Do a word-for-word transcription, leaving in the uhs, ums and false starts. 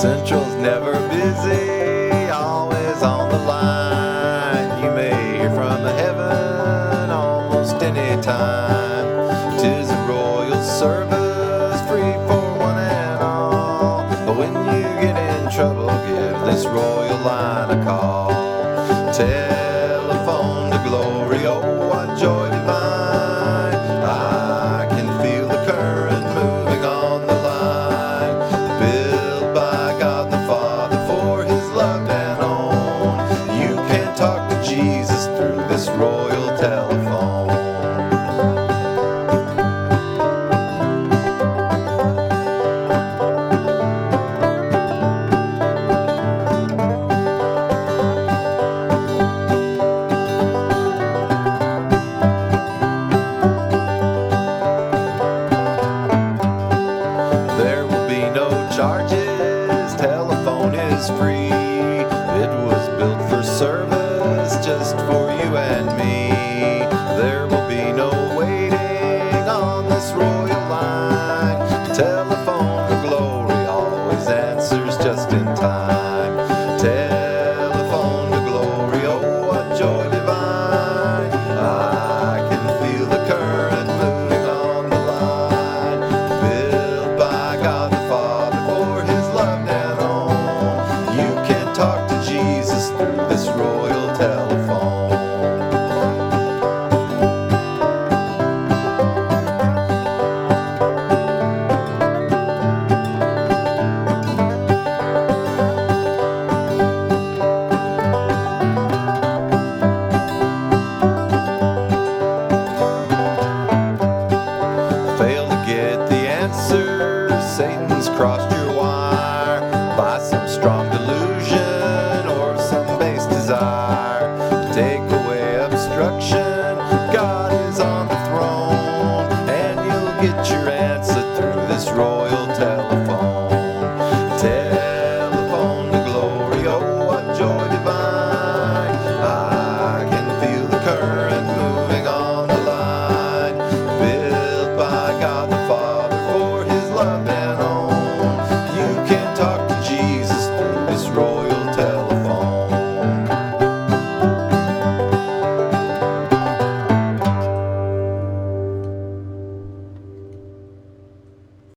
Central's never busy, always on the line. You may hear from heaven almost any time. 'Tis a royal service, free for one and all. But when you get in trouble, give this royal line a call. Telephone to glory, oh what joy divine. I can feel the current moving on the line. Built by God the Father for His loved and own. You can talk to Jesus through this royal telephone. There will be no charges, telephone is free. It was built for service, just for you and me. There will be no waiting on this royal line. Telephone to glory always answers just in time. Telephone to glory, oh what joy divine. I can feel the current moving on the line. Built by God the Father for His loved and own. You can talk to Jesus through this royal telephone. Fail to get the answer, Satan's crossed your wire by some strong delusion or some base desire. Take away obstruction, God is on the throne, and you'll get your answer through this royal telephone. Telephone to glory, oh what joy divine. I can feel the current moving on the line. Built by God the Father for His love and own. You can talk to Jesus